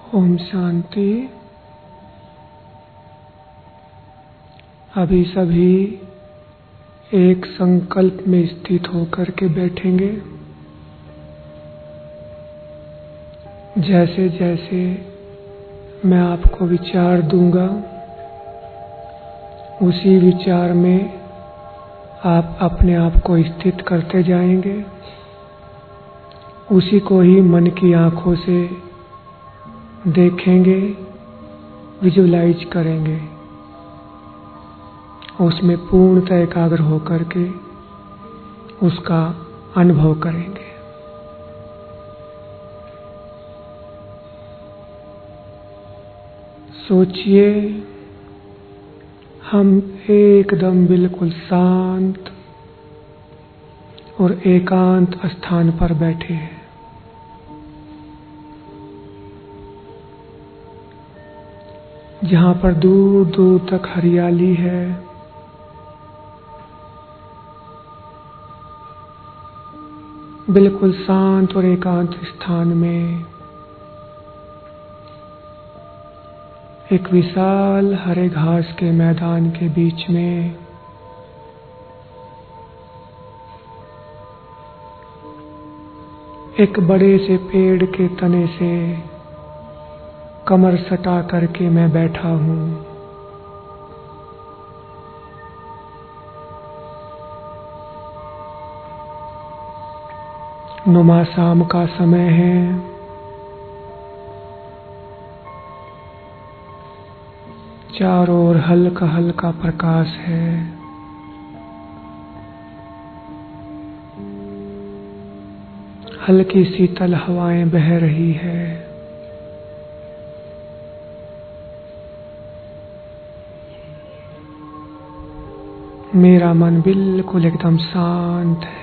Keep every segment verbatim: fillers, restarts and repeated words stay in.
ओम शांति। अभी सभी एक संकल्प में स्थित होकर के बैठेंगे। जैसे जैसे मैं आपको विचार दूंगा, उसी विचार में आप अपने आप को स्थित करते जाएंगे। उसी को ही मन की आंखों से देखेंगे, विजुलाइज करेंगे, उसमें पूर्णतः एकाग्र होकर के उसका अनुभव करेंगे। सोचिए, हम एकदम बिल्कुल शांत और एकांत स्थान पर बैठे हैं। जहाँ पर दूर दूर तक हरियाली है, बिल्कुल शांत और एकांत स्थान में एक विशाल हरे घास के मैदान के बीच में एक बड़े से पेड़ के तने से कमर सटा करके मैं बैठा हूँ। नुमा शाम का समय है। चारों ओर हल्का हल्का प्रकाश है। हल्की शीतल हवाएं बह रही है। मेरा मन बिल्कुल एकदम शांत है।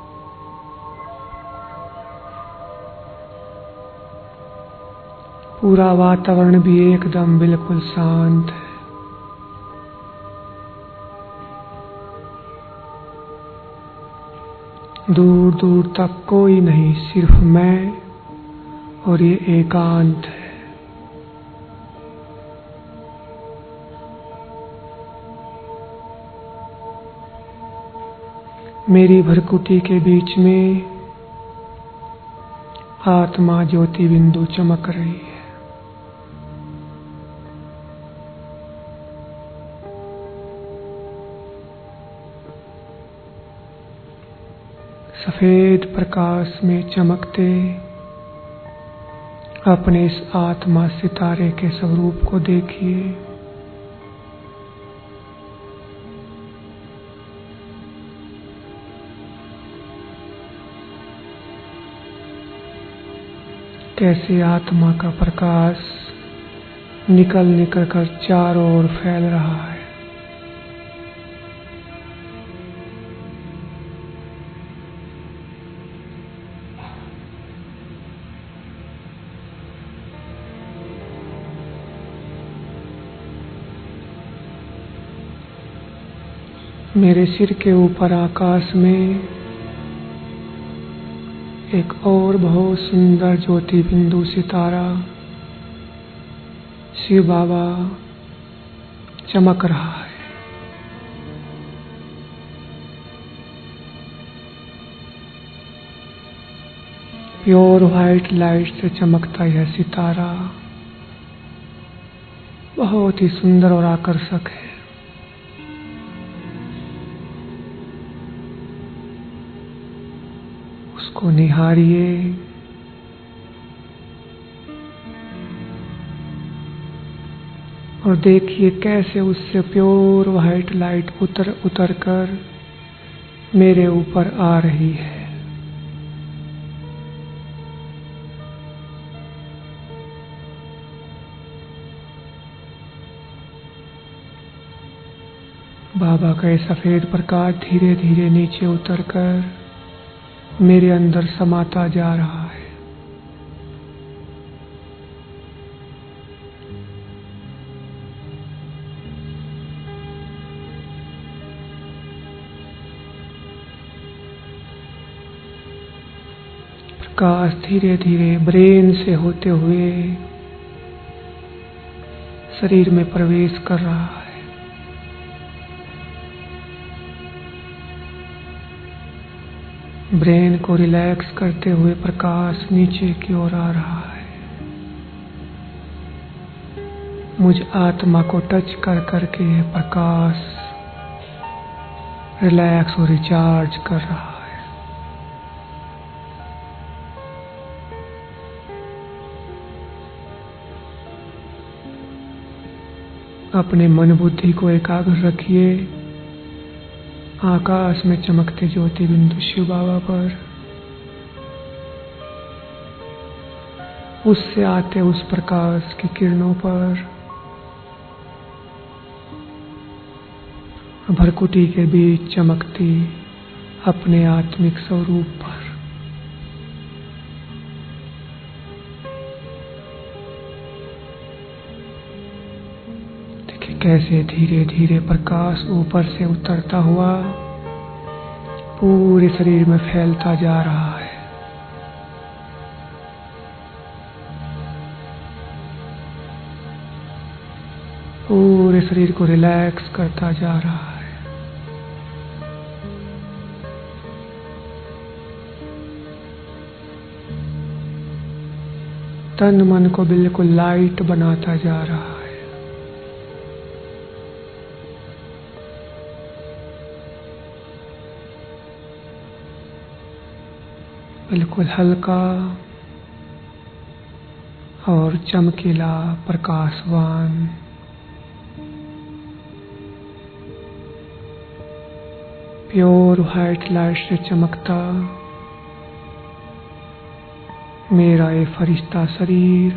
पूरा वातावरण भी एकदम बिल्कुल शांत है। दूर दूर तक कोई नहीं, सिर्फ मैं और ये एकांत है। मेरी भ्रुकुटी के बीच में आत्मा ज्योति बिंदु चमक रही है। सफेद प्रकाश में चमकते अपने इस आत्मा सितारे के स्वरूप को देखिए। कैसे आत्मा का प्रकाश निकल निकल कर चारों ओर फैल रहा है। मेरे सिर के ऊपर आकाश में एक और बहुत सुंदर ज्योति बिंदु सितारा शिव बाबा चमक रहा है। प्योर व्हाइट लाइट से चमकता यह सितारा बहुत ही सुंदर और आकर्षक है। उसको निहारिए। और देखिए कैसे उससे प्योर व्हाइट लाइट उतर उतर कर मेरे ऊपर आ रही है। बाबा का ये सफेद प्रकाश धीरे धीरे नीचे उतरकर मेरे अंदर समाता जा रहा है। प्रकाश धीरे धीरे ब्रेन से होते हुए शरीर में प्रवेश कर रहा है। ब्रेन को रिलैक्स करते हुए प्रकाश नीचे की ओर आ रहा है। मुझ आत्मा को टच कर करके यह प्रकाश रिलैक्स और रिचार्ज कर रहा है। अपने मन बुद्धि को एकाग्र रखिए आकाश में चमकते ज्योति बिंदु शिव बाबा पर, उससे आते उस प्रकाश की किरणों पर, भरकुटी के बीच चमकती अपने आत्मिक स्वरूप पर। देखिए कैसे धीरे धीरे प्रकाश ऊपर से उतरता हुआ पूरे शरीर में फैलता जा रहा है। पूरे शरीर को रिलैक्स करता जा रहा है। तन मन को बिल्कुल लाइट बनाता जा रहा है। बिल्कुल हल्का और चमकीला प्रकाशवान। प्योर व्हाइट लाइट से चमकता मेरा ये फरिश्ता शरीर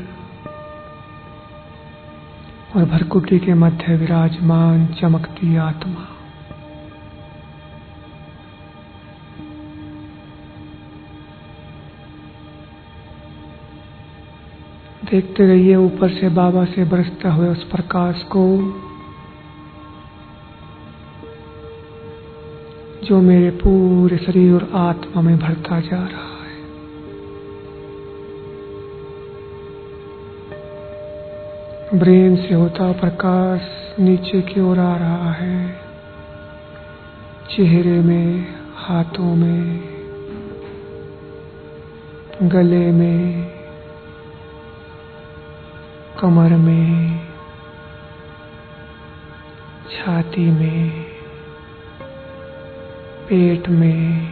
और भरकुटी के मध्य विराजमान चमकती आत्मा। देखते रहिए ऊपर से बाबा से बरसता हुए उस प्रकाश को जो मेरे पूरे शरीर और आत्मा में भरता जा रहा है। ब्रेन से होता प्रकाश नीचे की ओर आ रहा है, चेहरे में, हाथों में, गले में, कमर में, छाती में, पेट में,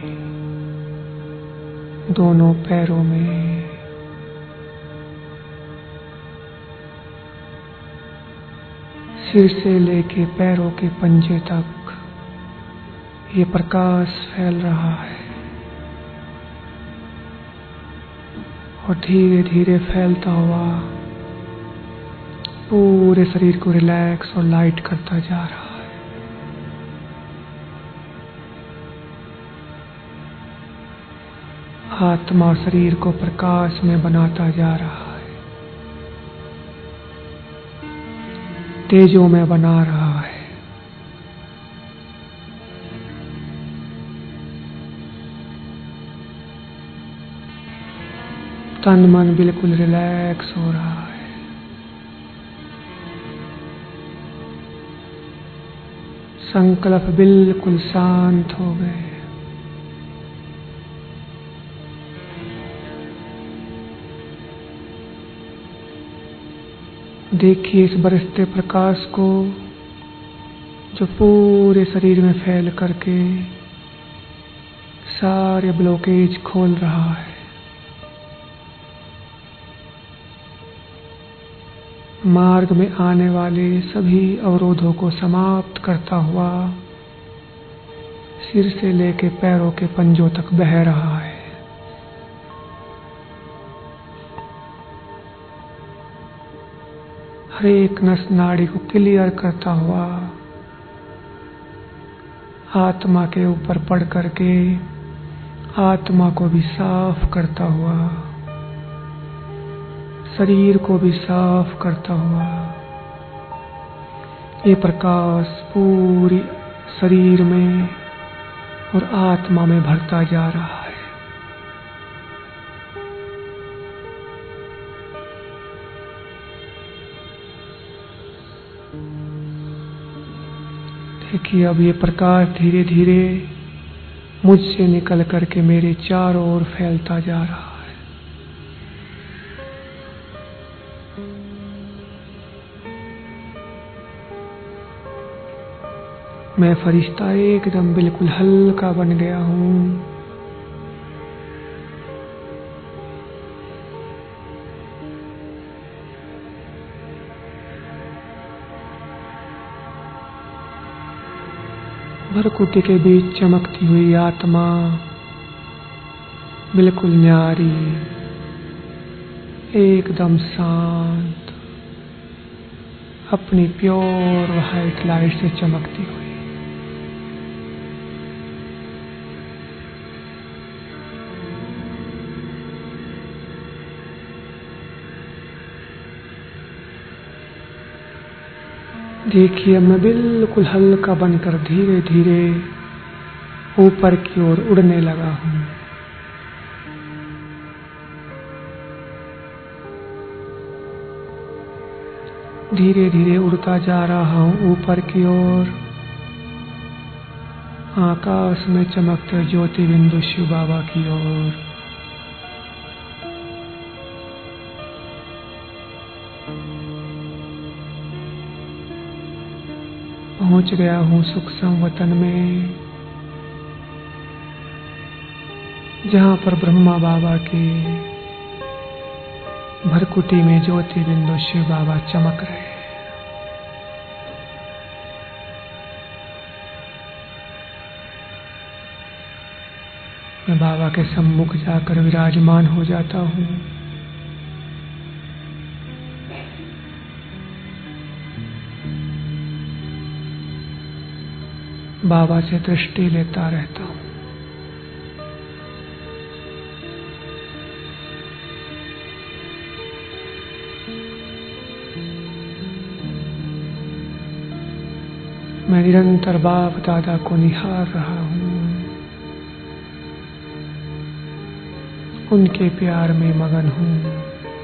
दोनों पैरों में, सिर से लेके पैरों के पंजे तक ये प्रकाश फैल रहा है और धीरे धीरे फैलता हुआ पूरे शरीर को रिलैक्स और लाइट करता जा रहा है। आत्मा शरीर को प्रकाश में बनाता जा रहा है, तेजों में बना रहा है। तन मन बिल्कुल रिलैक्स हो रहा है। संकल्प बिल्कुल शांत हो गए। देखिए इस बरसते प्रकाश को जो पूरे शरीर में फैल करके सारे ब्लॉकेज खोल रहा है। मार्ग में आने वाले सभी अवरोधों को समाप्त करता हुआ सिर से लेके पैरों के पंजों तक बह रहा है। हर एक नस नाड़ी को क्लियर करता हुआ आत्मा के ऊपर पड़ करके आत्मा को भी साफ करता हुआ, शरीर को भी साफ करता हुआ ये प्रकाश पूरी शरीर में और आत्मा में भरता जा रहा है। देखिए अब ये प्रकाश धीरे धीरे मुझसे निकल करके मेरे चारों ओर फैलता जा रहा है। मैं फरिश्ता एकदम बिल्कुल हल्का बन गया हूँ। भरकुटी के बीच चमकती हुई आत्मा बिल्कुल न्यारी, एकदम शांत, अपनी प्योर व्हाइट लाइट से चमकती हुई। देखिए मैं बिल्कुल हल्का बनकर धीरे धीरे ऊपर की ओर उड़ने लगा हूँ। धीरे धीरे उड़ता जा रहा हूँ ऊपर की ओर, आकाश में चमकते ज्योति बिंदु शिव बाबा की ओर। पहुंच गया हूँ सुख संवतन में, जहाँ पर ब्रह्मा बाबा के भरकुटी में ज्योति बिंदु शिव बाबा चमक रहे हैं। मैं बाबा के सम्मुख जाकर विराजमान हो जाता हूँ। बाबा से दृष्टि लेता रहता हूँ। मैं निरंतर बाप दादा को निहार रहा हूँ, उनके प्यार में मगन हूँ।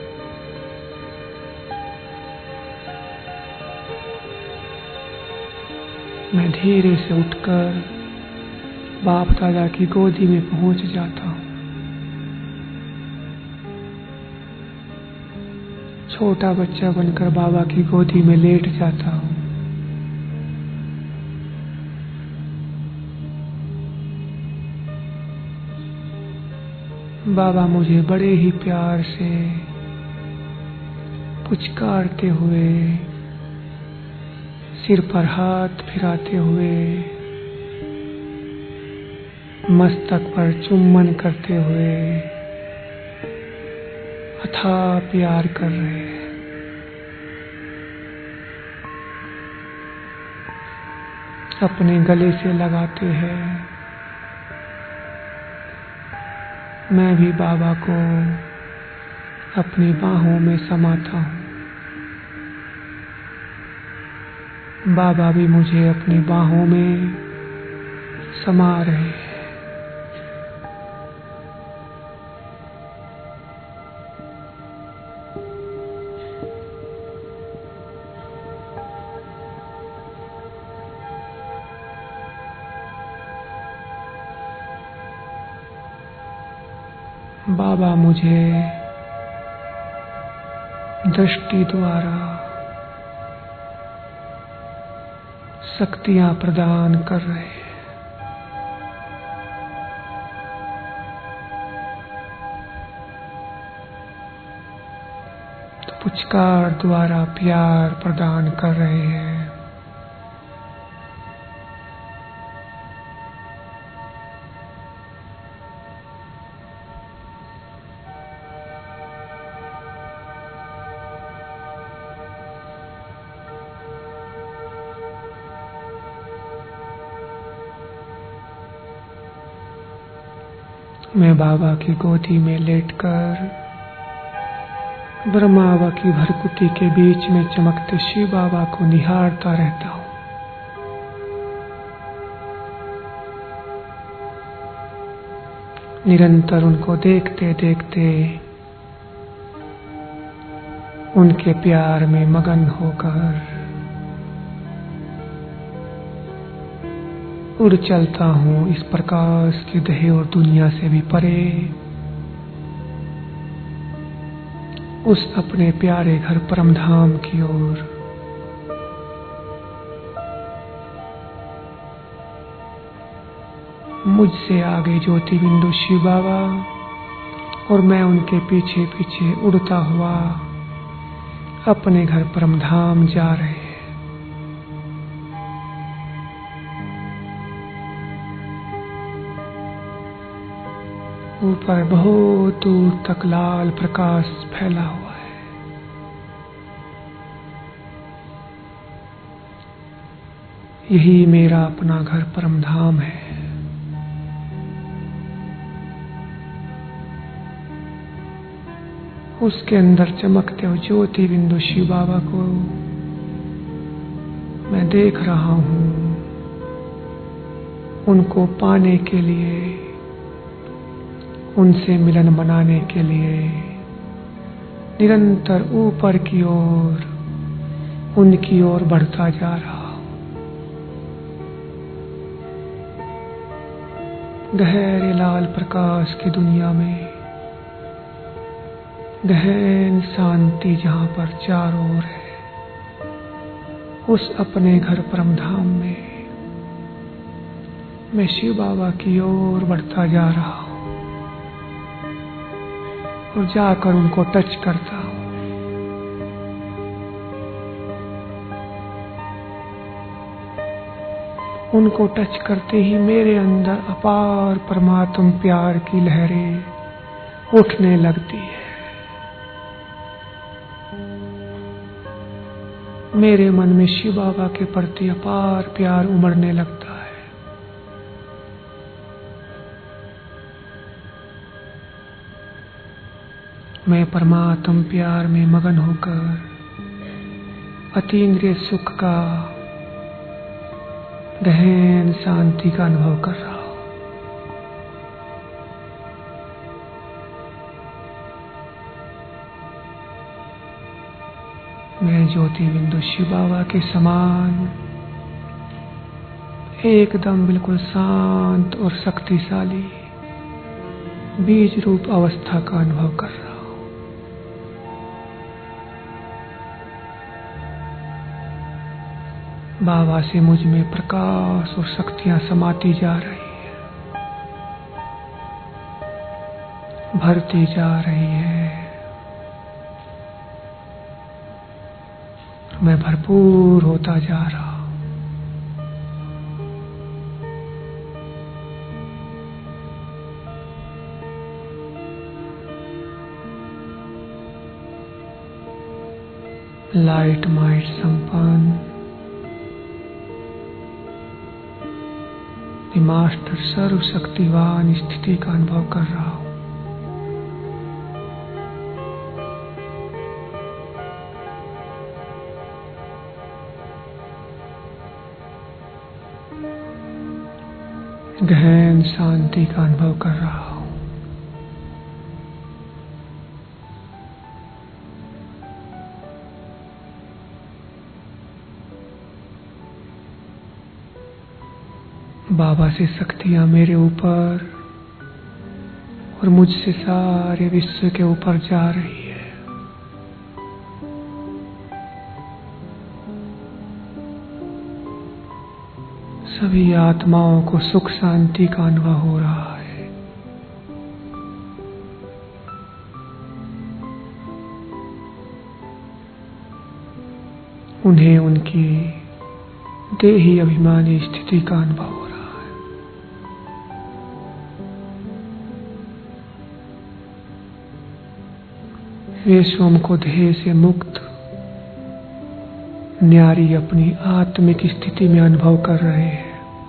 मैं धीरे से उठकर बाप दादा की गोदी में पहुंच जाता हूँ। छोटा बच्चा बनकर बाबा की गोदी में लेट जाता हूँ। बाबा मुझे बड़े ही प्यार से पुचकारते हुए, सिर पर हाथ फिराते हुए, मस्तक पर चुम्बन करते हुए अथाह प्यार कर रहे हैं। अपने गले से लगाते हैं। मैं भी बाबा को अपनी बाहों में समाता हूँ। बाबा भी मुझे अपनी बाहों में समा रहे हैं। बाबा मुझे दृष्टि द्वारा शक्तियां प्रदान कर रहे हैं। तो पुचकार द्वारा प्यार प्रदान कर रहे हैं। मैं बाबा की गोदी में लेटकर ब्रह्मा बाबा की भरकुटी के बीच में चमकते शिव बाबा को निहारता रहता हूँ। निरंतर उनको देखते देखते उनके प्यार में मगन होकर उड़ चलता हूँ इस प्रकाश के देह और दुनिया से भी परे, उस अपने प्यारे घर परमधाम की ओर। मुझसे आगे ज्योति बिंदु शिव बाबा और मैं उनके पीछे पीछे उड़ता हुआ अपने घर परमधाम जा रहे हैं। ऊपर बहुत दूर तक लाल प्रकाश फैला हुआ है। यही मेरा अपना घर परमधाम है। उसके अंदर चमकते हुए ज्योति बिंदु शिव बाबा को मैं देख रहा हूँ। उनको पाने के लिए, उनसे मिलन मनाने के लिए निरंतर ऊपर की ओर उनकी ओर बढ़ता जा रहा हूं। गहरे लाल प्रकाश की दुनिया में गहन शांति जहां पर चारों ओर है, उस अपने घर परमधाम में मैं शिव बाबा की ओर बढ़ता जा रहा हूं और जाकर उनको टच करता हूं। उनको टच करते ही मेरे अंदर अपार परमात्म प्यार की लहरें उठने लगती है। मेरे मन में शिव बाबा के प्रति अपार प्यार उमड़ने लगता है। मैं परमात्म प्यार में मगन होकर अतीन्द्रिय सुख का, गहन शांति का अनुभव कर रहा हूं। मैं ज्योति बिंदु शिव बाबा के समान एकदम बिल्कुल शांत और शक्तिशाली बीज रूप अवस्था का अनुभव कर रहा हूं। बाबा से मुझ में प्रकाश और शक्तियां समाती जा रही है, भरती जा रही है। मैं भरपूर होता जा रहा हूं। लाइट माइट संपन्न मास्टर सर्वशक्तिवान स्थिति का अनुभव कर रहा हूं। गहन शांति का अनुभव कर रहा हूं। बाबा से शक्तियां मेरे ऊपर और मुझसे सारे विश्व के ऊपर जा रही है। सभी आत्माओं को सुख शांति का अनुभव हो रहा है। उन्हें उनकी देही अभिमानी स्थिति का अनुभव हो रहा है। वे स्वयं को देह से मुक्त न्यारी अपनी आत्मिक स्थिति में अनुभव कर रहे हैं।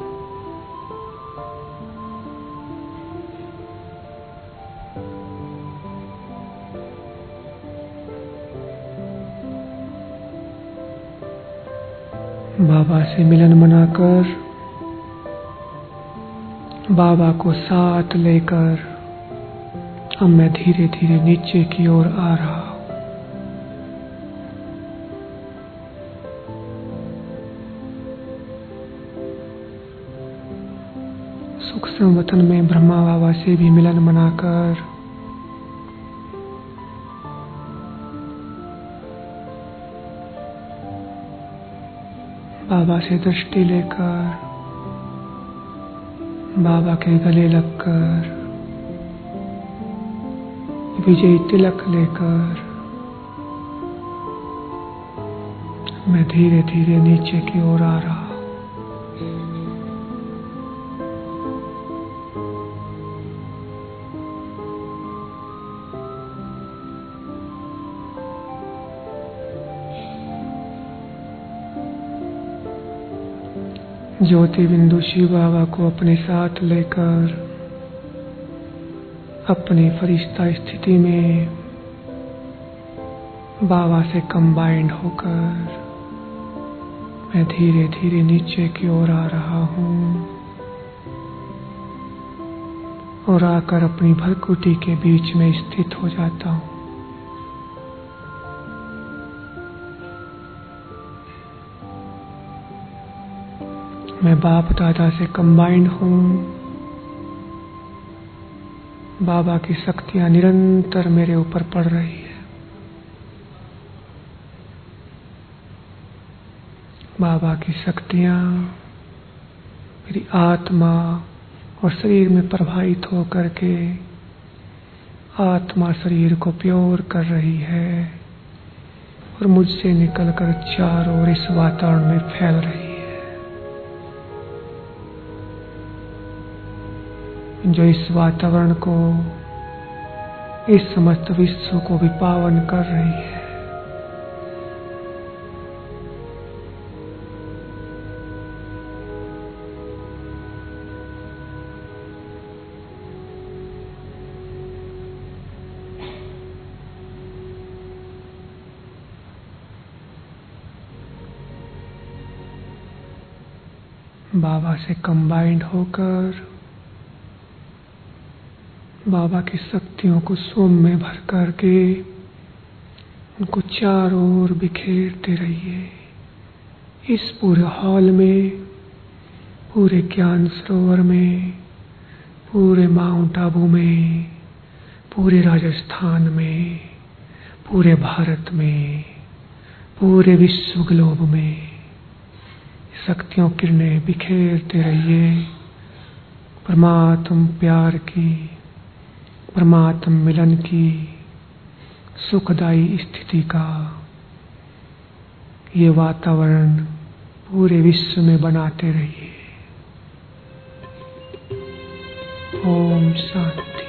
बाबा से मिलन मनाकर, बाबा को साथ लेकर अब मैं धीरे धीरे नीचे की ओर आ रहा हूं। सूक्ष्म वतन में ब्रह्मा बाबा से भी मिलन मनाकर बाबा से दृष्टि लेकर बाबा के गले लगकर विजय तिलक लेकर मैं धीरे धीरे नीचे की ओर आ रहा। ज्योति बिंदु शिव बाबा को अपने साथ लेकर अपनी फरिश्ता स्थिति में बाबा से कंबाइंड होकर मैं धीरे धीरे नीचे की ओर आ रहा हूँ और आकर अपनी भरकुटी के बीच में स्थित हो जाता हूँ। मैं बाप दादा से कंबाइंड हूँ। बाबा की शक्तियाँ निरंतर मेरे ऊपर पड़ रही है। बाबा की शक्तियाँ मेरी आत्मा और शरीर में प्रभावित होकर के आत्मा शरीर को प्योर कर रही है और मुझसे निकलकर चारों ओर इस वातावरण में फैल रही है, जो इस वातावरण को, इस समस्त विश्व को भी पावन कर रही है। बाबा से कंबाइंड होकर बाबा की शक्तियों को सोम में भर करके उनको चारों ओर बिखेरते रहिए। इस पूरे हॉल में, पूरे ज्ञान सरोवर में, पूरे माउंट आबू में, पूरे राजस्थान में, पूरे भारत में, पूरे विश्व ग्लोब में शक्तियों किरणें बिखेरते रहिए। परमात्म प्यार की, परमात्म मिलन की सुखदायी स्थिति का ये वातावरण पूरे विश्व में बनाते रहिए। ओम शांति।